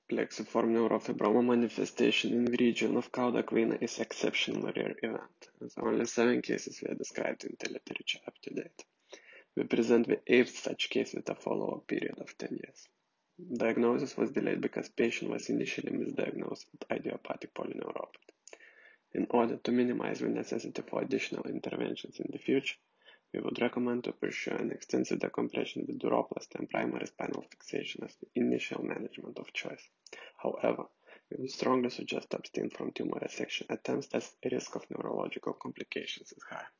Plexiform neurofibroma manifestation in the region of cauda equina is an exceptionally rare event, as only 7 cases were described in the literature up to date. We present the 8th such case with a follow-up period of 10 years. Diagnosis was delayed because patient was initially misdiagnosed with idiopathic polyneuropathy. In order to minimize the necessity for additional interventions in the future, we would recommend to pursue an extensive decompression with duroplasty and primary spinal fixation as the initial management of choice. However, we would strongly suggest abstain from tumor resection attempts as the risk of neurological complications is high.